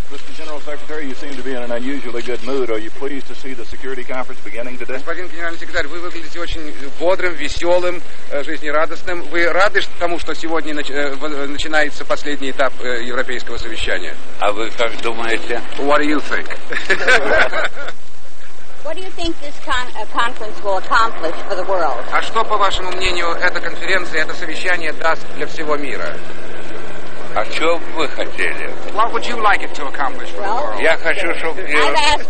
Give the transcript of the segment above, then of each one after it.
Mr. General Secretary, you seem to be in an unusually good mood. Are you pleased to see the security conference beginning today? Господин генеральный секретарь, вы выглядите очень бодрым, веселым, жизнерадостным. Вы рады тому, что сегодня начинается последний этап европейского совещания? А вы как думаете? What do you think? What do you think this conference will accomplish for the world? А что, по вашему мнению, эта конференция, это совещание даст для всего мира? А что вы хотели? What would you like it to accomplish for the world? Я хочу, чтобы в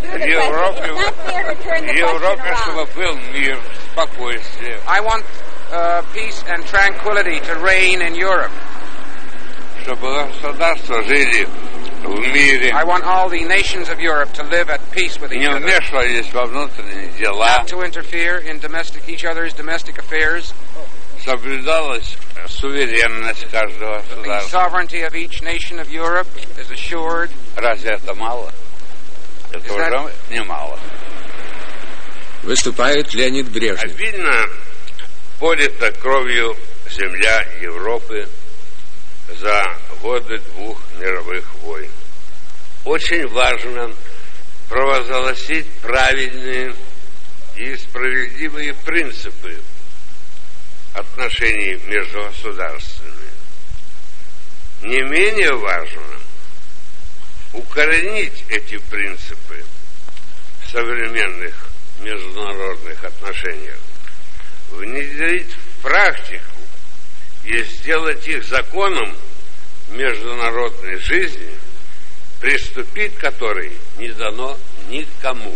Европе, чтобы был мир, спокойствие. I want peace and tranquility to reign in Europe. Чтобы государства жили в мире. I want all the nations of Europe to live at peace with each other. Не вмешивались во внутренние дела. Not to interfere in each other's domestic affairs. Соблюдалась суверенность каждого государства. The sovereignty of each nation of Europe is assured. Разве это мало? Это уже немало. Выступает Леонид Брежнев. Обильно полита кровью земля Европы за годы 2 мировых войн. Очень важно провозгласить правильные и справедливые принципы отношений между государствами. Не менее важно укоренить эти принципы в современных международных отношениях, внедрить в практику и сделать их законом международной жизни, приступить к которой не дано никому.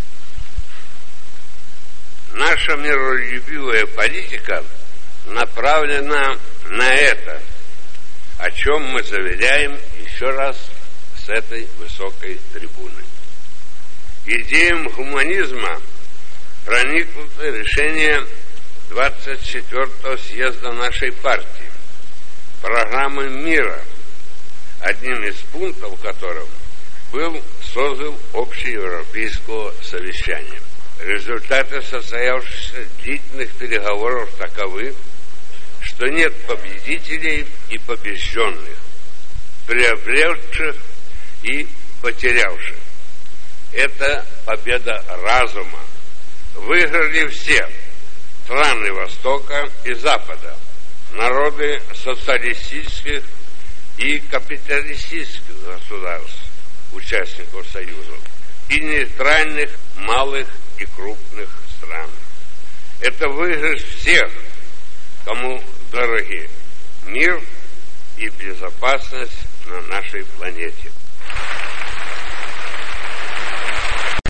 Наша миролюбивая политика направлена на это, о чем мы заверяем еще раз с этой высокой трибуны. Идеям гуманизма проникнуто решение 24-го съезда нашей партии, программы мира, одним из пунктов которого был созыв общеевропейского совещания. Результаты состоявшихся длительных переговоров таковы, что нет победителей и побежденных, приобретших и потерявших. Это победа разума. Выиграли все страны Востока и Запада, народы социалистических и капиталистических государств, участников Союза, и нейтральных малых и крупных стран. Это выигрыш всех, кому дороги мир и безопасность на нашей планете.